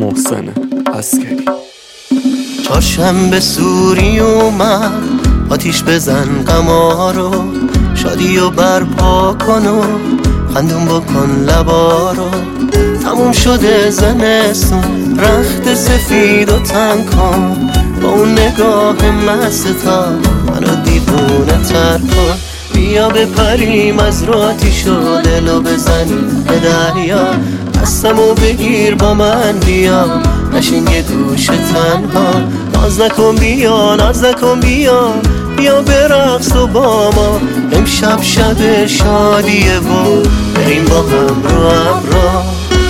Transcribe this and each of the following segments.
محسن عسکری. چهارشنبه سوری اومد، آتیش بزن قمارو، شادی و برپا کن و خندون بکن لبارو. تموم شده زمستون، رخت سفید و تن کن، با اون نگاه مستا منو دیوونه تر کن. بیا بپریم از رو آتیش و دلو بزنیم به دریا، دستمو بگیر با من بیا، نشین یه گوشه تنها. ناز نکن بیا، ناز نکن بیا، بیا برقص و با ما، امشب شب شادیه و بریم با هم رو ابرا.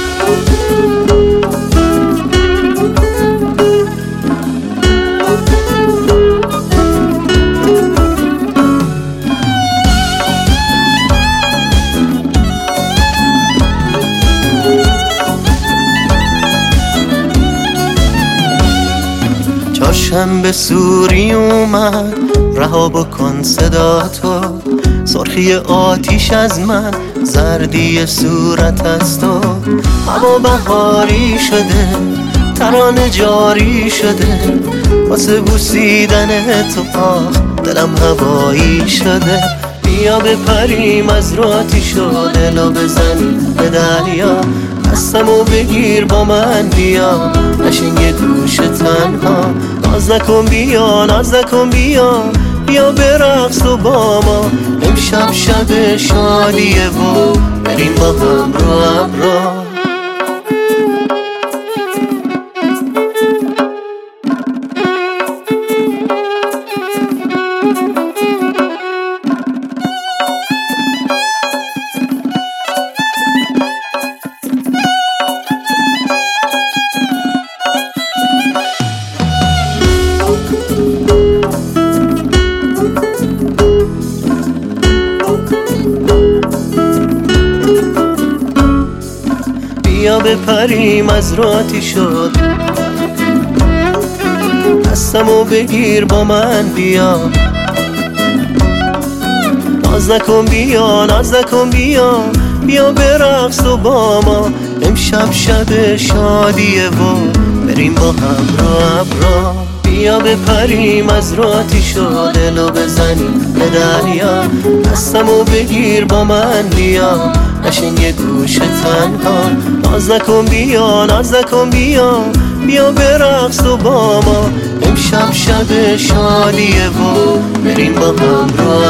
چهارشنبه سوری اومد، رها بکن صدا تو، سرخی آتیش از من، زردی صورت از تو. هوا بهاری شده، ترانه جاری شده، واسه بوسیدن تو آخ دلم هوایی شده. بیا بپریم از رو آتیش و دلو بزنیم به دریا، دستمو بگیر با من بیا، نشین یه گوشه تنها. ناز نکن بیا، ناز نکن بیا، بیا برقص و با ما، امشب شب شادیه و بریم با هم رو ابرا. بیا بپریم از رو آتیش شد، دستمو بگیر با من بیا، ناز نکن بیا، ناز نکن بیا، بیا برقص و با ما، امشب شب شادیه و بریم با هم رو ابرا. بیا بپریم از رو آتیش و دلو بزنیم به دریا، دستمو بگیر با من بیا، نشین یه گوشه تنها. ناز نکن بیا، ناز نکن بیا، بیا برقص و با ما، امشب شب شادیه و بریم با هم رو